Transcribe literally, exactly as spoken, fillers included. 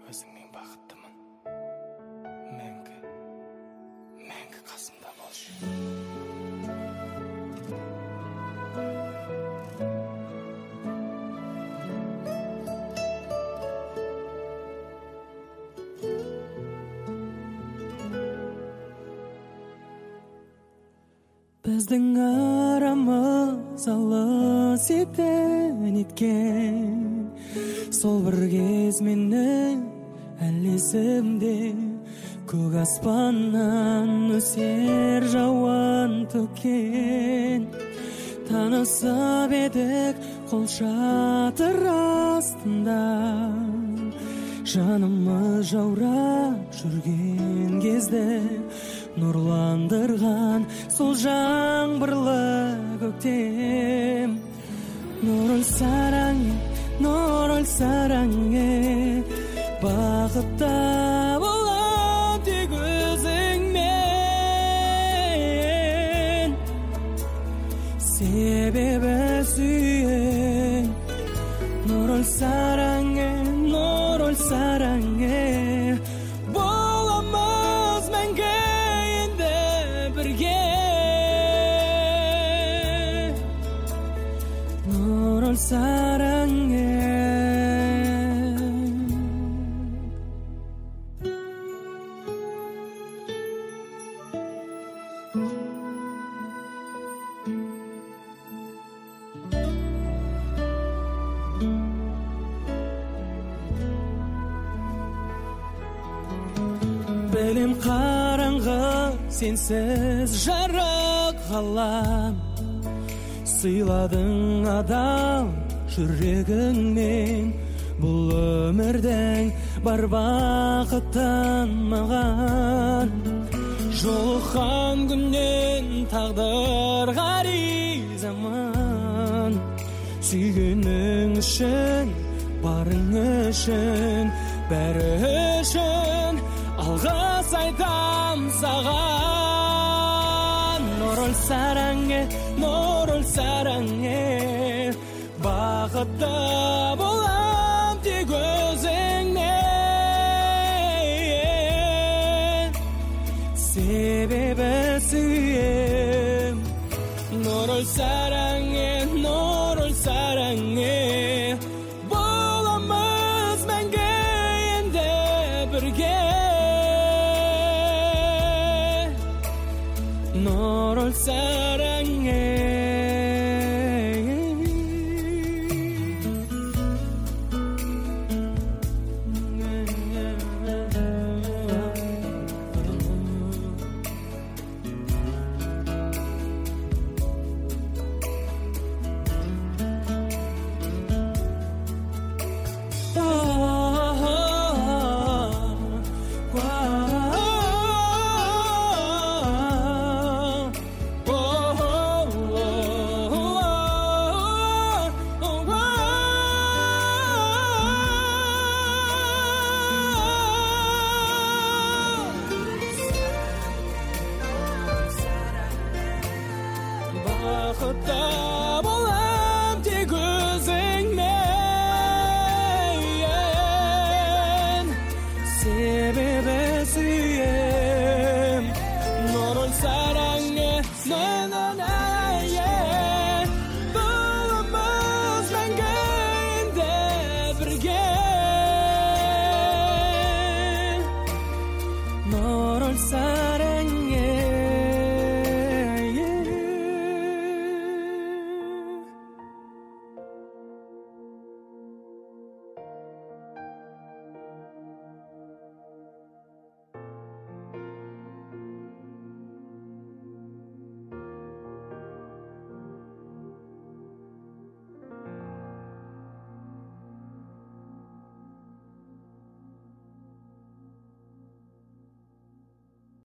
өзіңмен бақыттымын. Мәңгі, мәңгі қасымда болшы. Біздің арамыз алыс етін еткен, сол бір кез мені әлі есімде. Көк аспаннан өсер жауан төккен, танысып едік қолшатыр астында. Жанымыз жаурап жүрген кезде нұрландырған сол жаңбырлы көктем. Нұрыл сараңе, нұрыл сараңе, бақытта болам тек өзіңмен. Себебі сүйем. Нұрыл сараңе, нұрыл сараңе, боламыз мәңгі енді бірге. Нұрыл сараңе. Білем қараңғы сенсіз жарық ғалам, сыйладың адал жүрегіңмен бұл өмірдің бар бақытын маған. Жолыққан күннен тағдыр ғаризамын, сүйгенің үшін, барың үшін, бәрі үшін алғыс айтам саған. Нұрыл сараңе, нұрыл сараңе, бақытты болам тек өзіңмен. Себебі сүйем. Нұрыл сараңе, нұрыл сараңе, боламыз мәңгі енді бірге. Нұрыл сараңе. Бақытта болам тек өзіңмен. Себебі сүйем. Нұрыл сараңе, боламыз мәңгі енді бірге. Нұрыл сараңе.